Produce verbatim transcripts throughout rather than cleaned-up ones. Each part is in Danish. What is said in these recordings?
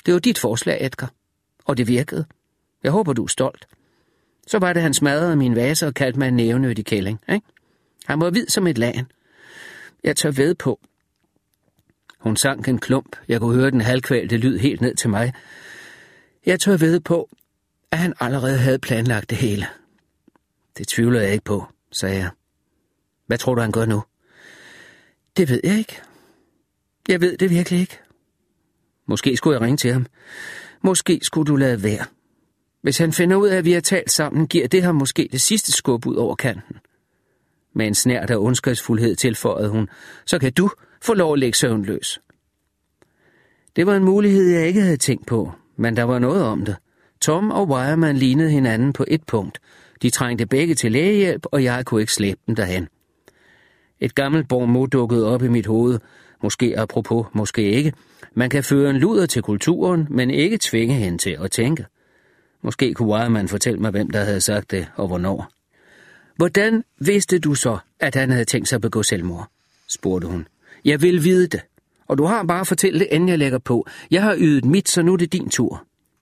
Det var dit forslag, Edgar. Og det virkede. Jeg håber, du er stolt. Så var det, han smadrede min vase og kaldte mig en nævnødig kælling, ikke? Han var hvid som et lagen. Jeg tør ved på. Hun sank en klump. Jeg kunne høre den halvkvælte lyd helt ned til mig. Jeg tør ved på, at han allerede havde planlagt det hele. Det tvivler jeg ikke på, sagde jeg. Hvad tror du, han gør nu? Det ved jeg ikke. Jeg ved det virkelig ikke. Måske skulle jeg ringe til ham. Måske skulle du lade være. Hvis han finder ud af, at vi har talt sammen, giver det ham måske det sidste skub ud over kanten. Med en snert af ondskabsfuldhed tilføjede hun, så kan du få lov at lægge søvnløs. Det var en mulighed, jeg ikke havde tænkt på, men der var noget om det. Tom og Wireman lignede hinanden på et punkt. De trængte begge til lægehjælp, og jeg kunne ikke slæbe dem derhen. Et gammelt bormo dukkede op i mit hoved. Måske apropos, måske ikke. Man kan føre en luder til kulturen, men ikke tvinge hende til at tænke. Måske kunne Wireman fortælle mig, hvem der havde sagt det, og hvornår. Hvordan vidste du så, at han havde tænkt sig at begå selvmord? Spurgte hun. Jeg vil vide det, og du har bare at fortælle det, inden jeg lægger på. Jeg har ydet mit, så nu er det din tur.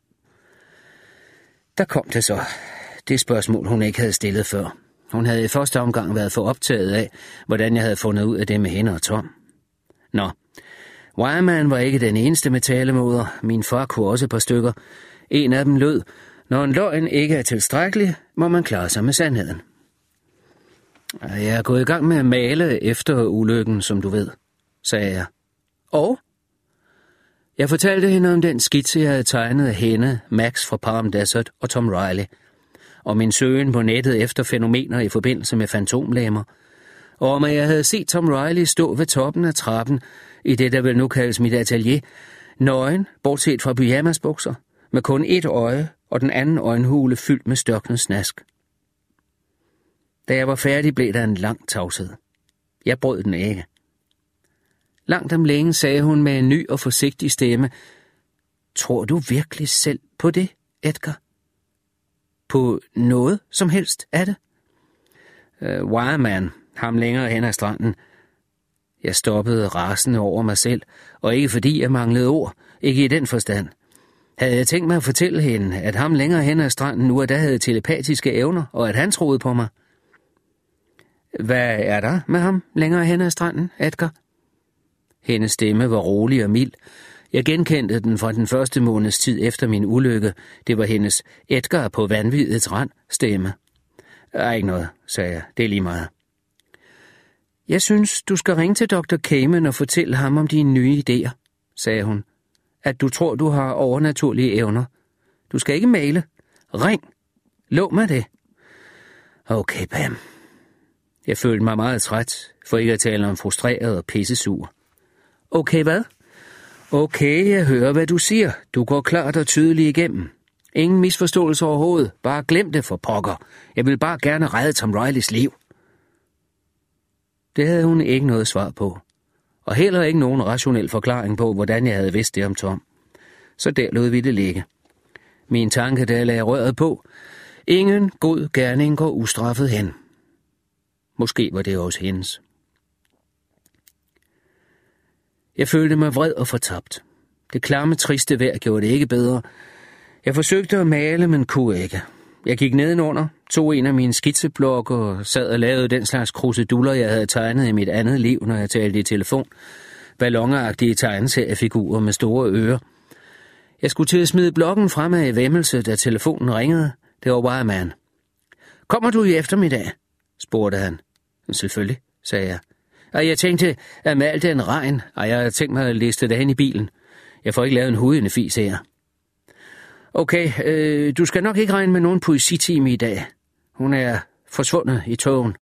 Der kom det så. Det spørgsmål, hun ikke havde stillet før. Hun havde i første omgang været for optaget af, hvordan jeg havde fundet ud af det med hende og Tom. Nå, Wireman var ikke den eneste med talemåder. Min far kunne også et par stykker. En af dem lød, når en løgn ikke er tilstrækkelig, må man klare sig med sandheden. Jeg er gået i gang med at male efter ulykken, som du ved, sagde jeg. Og? Jeg fortalte hende om den skitse, jeg havde tegnet af hende, Max fra Palm Desert og Tom Riley, og min søgen på nettet efter fænomener i forbindelse med fantomlemmer, og om at jeg havde set Tom Riley stå ved toppen af trappen i det, der vel nu kaldes mit atelier, nøgen, bortset fra pyjamasbukser, med kun et øje og den anden øjenhule fyldt med størknet snask. Da jeg var færdig, blev der en lang tavshed. Jeg brød den ikke. Langt om længe sagde hun med en ny og forsigtig stemme, tror du virkelig selv på det, Edgar? På noget som helst af det? Uh, Wireman, ham længere hen ad stranden. Jeg stoppede rasende over mig selv, og ikke fordi jeg manglede ord, ikke i den forstand. Havde jeg tænkt mig at fortælle hende, at ham længere hen ad stranden nu og da havde telepatiske evner, og at han troede på mig. Hvad er der med ham længere hen ad stranden, Edgar? Hendes stemme var rolig og mild. Jeg genkendte den fra den første måneds tid efter min ulykke. Det var hendes Edgar på vanvidets rand stemme. Der er ikke noget, sagde jeg. Det er lige meget. Jeg synes, du skal ringe til doktor Kamen og fortælle ham om dine nye idéer, sagde hun. At du tror, du har overnaturlige evner. Du skal ikke male. Ring. Lov mig det. Okay, Pam. Jeg følte mig meget træt, for ikke at tale om frustreret og pissesur. Okay, hvad? Okay, jeg hører, hvad du siger. Du går klart og tydeligt igennem. Ingen misforståelse overhovedet. Bare glem det for pokker. Jeg vil bare gerne redde Tom Rileys liv. Det havde hun ikke noget svar på. Og heller ikke nogen rationel forklaring på, hvordan jeg havde vidst det om Tom. Så der lod vi det ligge. Min tanke, der lagde røret på. Ingen god gerning går ustraffet hen. Måske var det også hendes. Jeg følte mig vred og fortabt. Det klamme, triste vejr gjorde det ikke bedre. Jeg forsøgte at male, men kunne ikke. Jeg gik nedenunder, tog en af mine skitseblokke og sad og lavede den slags kruseduller, jeg havde tegnet i mit andet liv, når jeg talte i telefon. Ballonagtige tegneseriefigurer med store ører. Jeg skulle til at smide blokken fremad i væmmelse, da telefonen ringede. Det var Wireman. Kommer du i eftermiddag? Spurgte han. Selvfølgelig, sagde jeg. Og jeg tænkte, at med alt den regn, og jeg havde tænkt mig at læse det hen i bilen. Jeg får ikke lavet en hudende fis her. Okay, øh, du skal nok ikke regne med nogen poesitime i dag. Hun er forsvundet i togen.